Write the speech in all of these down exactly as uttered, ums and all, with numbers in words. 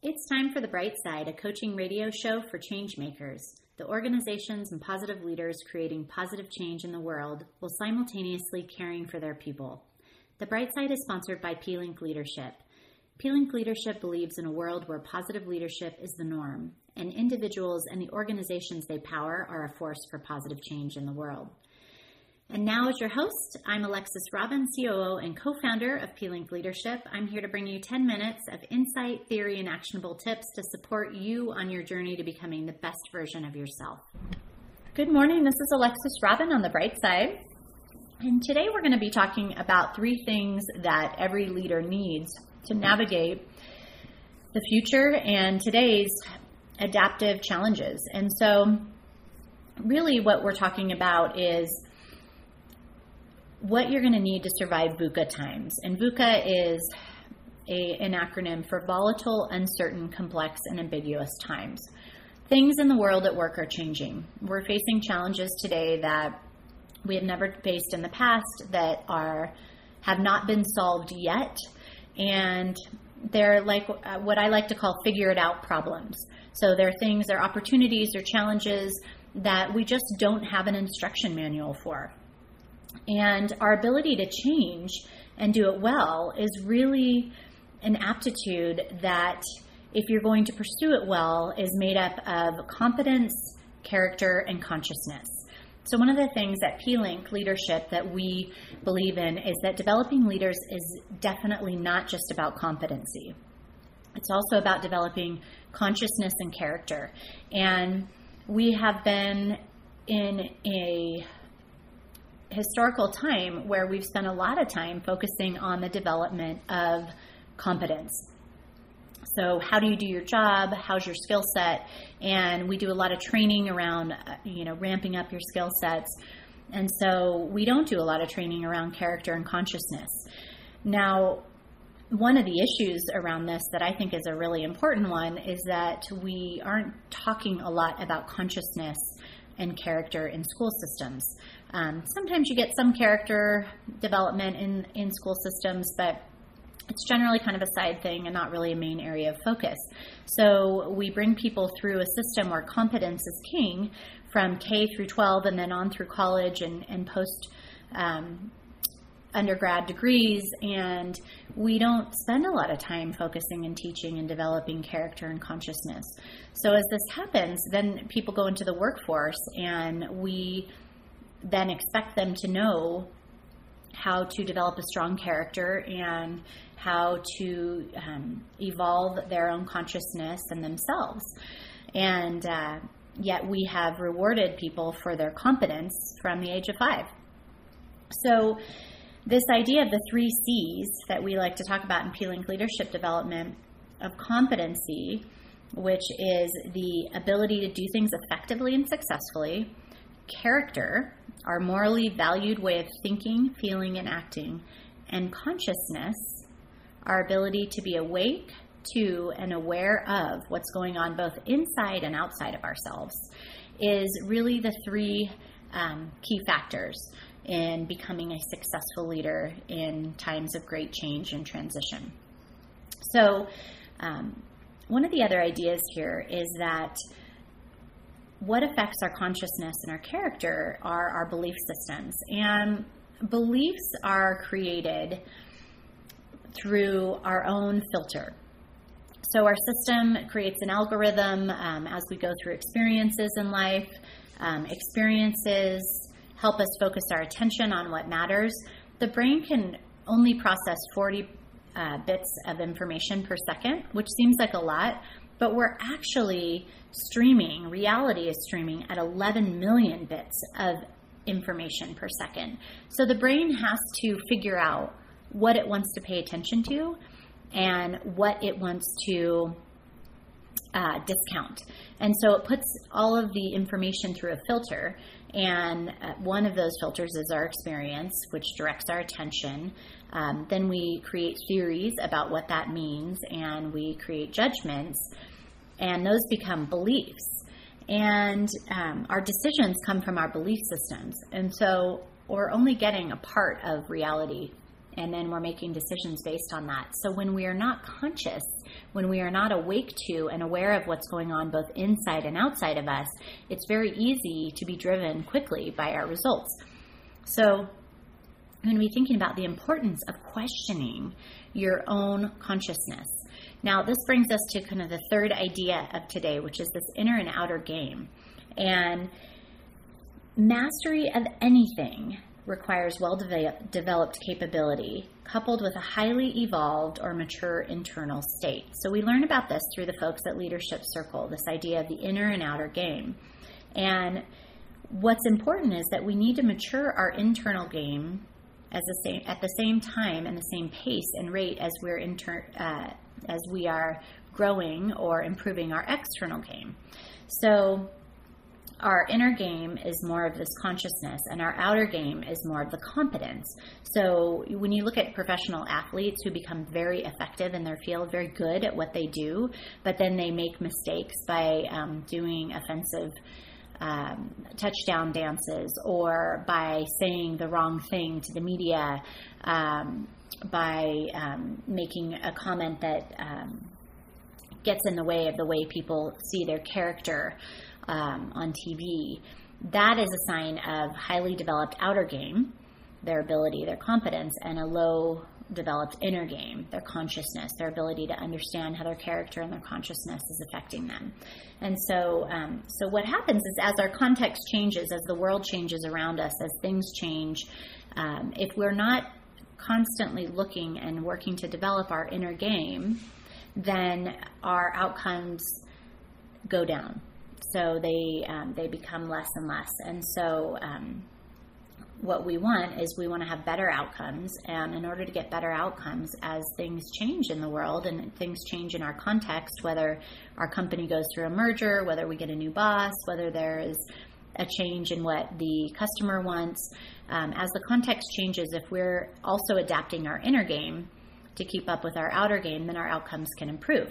It's time for The Bright Side, a coaching radio show for change makers, the organizations and positive leaders creating positive change in the world while simultaneously caring for their people. The Bright Side is sponsored by P-Link Leadership. P-Link Leadership believes in a world where positive leadership is the norm, and individuals and the organizations they power are a force for positive change in the world. And now, as your host, I'm Alexis Robin, C O O and co-founder of P-Link Leadership. I'm here to bring you ten minutes of insight, theory, and actionable tips to support you on your journey to becoming the best version of yourself. Good morning. This is Alexis Robin on The Bright Side. And today we're going to be talking about three things that every leader needs to navigate the future and today's adaptive challenges. And so really what we're talking about is what you're going to need to survive VUCA times. And VUCA is a, an acronym for volatile, uncertain, complex, and ambiguous times. Things in the world at work are changing. We're facing challenges today that we have never faced in the past, that are have not been solved yet, and they're like what I like to call figure it out problems. So they're things, they're opportunities or challenges that we just don't have an instruction manual for. And our ability to change and do it well is really an aptitude that, if you're going to pursue it well, is made up of competence, character, and consciousness. So one of the things at P-Link Leadership that we believe in is that developing leaders is definitely not just about competency. It's also about developing consciousness and character. And we have been in a historical time where we've spent a lot of time focusing on the development of competence. So how do you do your job? How's your skill set? And we do a lot of training around, you know, ramping up your skill sets. And so we don't do a lot of training around character and consciousness. Now, one of the issues around this that I think is a really important one is that we aren't talking a lot about consciousness and character in school systems. Um, sometimes you get some character development in, in school systems, but it's generally kind of a side thing and not really a main area of focus. So we bring people through a system where competence is king from K through twelve and then on through college and, and post um, undergrad degrees, and we don't spend a lot of time focusing and teaching and developing character and consciousness. So as this happens, then people go into the workforce and we then expect them to know how to develop a strong character and how to um, evolve their own consciousness and themselves. And uh, yet we have rewarded people for their competence from the age of five. So this idea of the three C's that we like to talk about in P-Link Leadership Development, of competency, which is the ability to do things effectively and successfully, character, our morally valued way of thinking, feeling, and acting, and consciousness, our ability to be awake to and aware of what's going on both inside and outside of ourselves, is really the three um, key factors in becoming a successful leader in times of great change and transition. So um, one of the other ideas here is that what affects our consciousness and our character are our belief systems. And beliefs are created through our own filter. So our system creates an algorithm um, as we go through experiences in life. Um, experiences help us focus our attention on what matters. The brain can only process forty uh, bits of information per second, which seems like a lot, but we're actually streaming, reality is streaming at eleven million bits of information per second. So the brain has to figure out what it wants to pay attention to and what it wants to uh, discount. And so it puts all of the information through a filter, and uh, one of those filters is our experience, which directs our attention. Um, then we create theories about what that means, and we create judgments, and those become beliefs. And um, our decisions come from our belief systems. And so we're only getting a part of reality, and then we're making decisions based on that. So when we are not conscious, when we are not awake to and aware of what's going on both inside and outside of us, it's very easy to be driven quickly by our results. So I'm going to be thinking about the importance of questioning your own consciousness. Now, this brings us to kind of the third idea of today, which is this inner and outer game. And mastery of anything requires well-developed capability coupled with a highly evolved or mature internal state. So we learn about this through the folks at Leadership Circle, this idea of the inner and outer game. And what's important is that we need to mature our internal game as the same, at the same time and the same pace and rate as we're inter, uh, as we are growing or improving our external game. So our inner game is more of this consciousness, and our outer game is more of the competence. So when you look at professional athletes who become very effective in their field, very good at what they do, but then they make mistakes by um, doing offensive um, touchdown dances, or by saying the wrong thing to the media, um, by um, making a comment that um, gets in the way of the way people see their character Um, on T V, that is a sign of highly developed outer game, their ability, their competence, and a low developed inner game, their consciousness, their ability to understand how their character and their consciousness is affecting them. And so, um, so what happens is as our context changes, as the world changes around us, as things change, um, if we're not constantly looking and working to develop our inner game, then our outcomes go down. So they um, they become less and less. And so um, what we want is we want to have better outcomes. And in order to get better outcomes, as things change in the world and things change in our context, whether our company goes through a merger, whether we get a new boss, whether there is a change in what the customer wants, um, as the context changes, if we're also adapting our inner game to keep up with our outer game, then our outcomes can improve.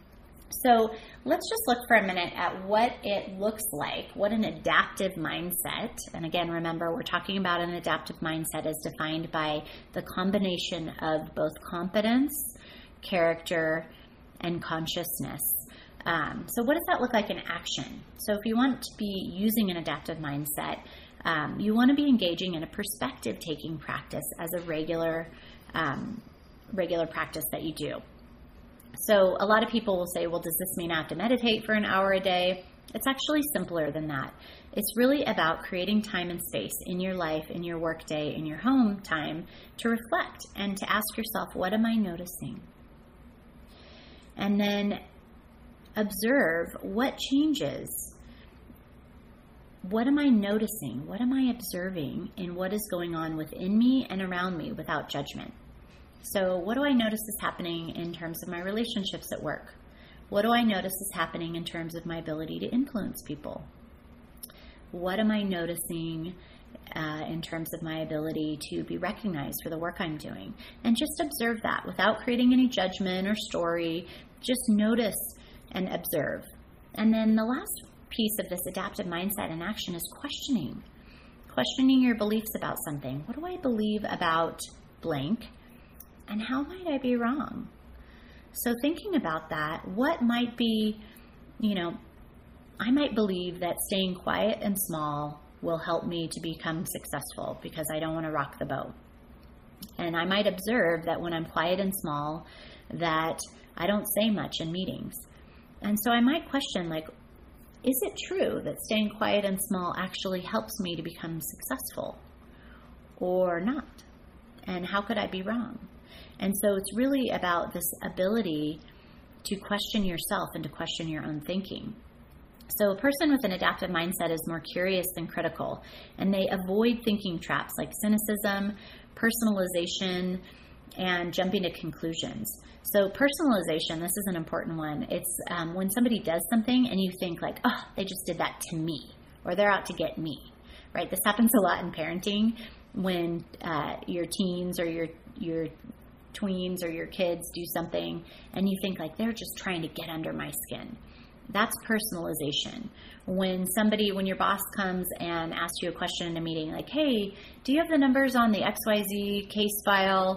So let's just look for a minute at what it looks like, what an adaptive mindset, and again, remember, we're talking about an adaptive mindset as defined by the combination of both competence, character, and consciousness. Um, so what does that look like in action? So if you want to be using an adaptive mindset, um, you want to be engaging in a perspective-taking practice as a regular, um, regular practice that you do. So a lot of people will say, well, does this mean I have to meditate for an hour a day? It's actually simpler than that. It's really about creating time and space in your life, in your work day, in your home time to reflect and to ask yourself, what am I noticing? And then observe what changes. What am I noticing? What am I observing in what is going on within me and around me without judgment? So what do I notice is happening in terms of my relationships at work? What do I notice is happening in terms of my ability to influence people? What am I noticing uh, in terms of my ability to be recognized for the work I'm doing? And just observe that without creating any judgment or story. Just notice and observe. And then the last piece of this adaptive mindset in action is questioning. Questioning your beliefs about something. What do I believe about blank? And how might I be wrong? So thinking about that, what might be, you know, I might believe that staying quiet and small will help me to become successful because I don't want to rock the boat. And I might observe that when I'm quiet and small, that I don't say much in meetings. And so I might question, like, is it true that staying quiet and small actually helps me to become successful or not? And how could I be wrong? And so it's really about this ability to question yourself and to question your own thinking. So a person with an adaptive mindset is more curious than critical, and they avoid thinking traps like cynicism, personalization, and jumping to conclusions. So personalization, this is an important one. It's um, when somebody does something and you think like, oh, they just did that to me, or they're out to get me, right? This happens a lot in parenting when uh, your teens or your your tweens or your kids do something and you think like they're just trying to get under my skin. That's personalization. When somebody, when your boss comes and asks you a question in a meeting like, hey, do you have the numbers on the X Y Z case file?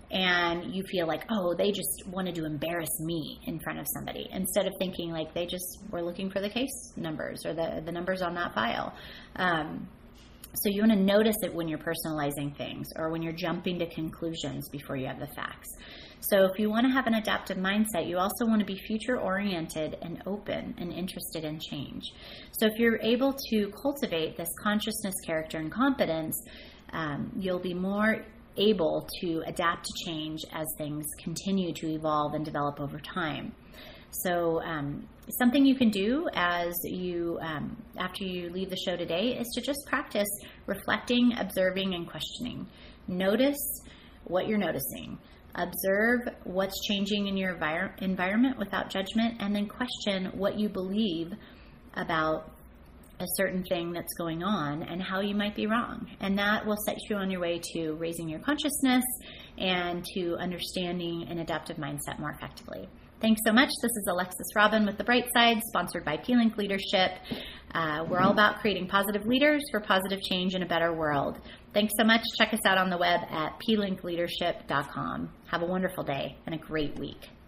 and you feel like, oh, they just wanted to embarrass me in front of somebody, instead of thinking like they just were looking for the case numbers or the, the numbers on that file. Um, so you want to notice it when you're personalizing things or when you're jumping to conclusions before you have the facts. So if you want to have an adaptive mindset, you also want to be future-oriented and open and interested in change. So if you're able to cultivate this consciousness, character, and competence, um, you'll be more able to adapt to change as things continue to evolve and develop over time. So um, something you can do as you, um, after you leave the show today, is to just practice reflecting, observing, and questioning. Notice what you're noticing. Observe what's changing in your envir- environment without judgment, and then question what you believe about a certain thing that's going on and how you might be wrong. And that will set you on your way to raising your consciousness and to understanding an adaptive mindset more effectively. Thanks so much. This is Alexis Robin with The Bright Side, sponsored by P-Link Leadership. Uh, we're all about creating positive leaders for positive change in a better world. Thanks so much. Check us out on the web at p link leadership dot com. Have a wonderful day and a great week.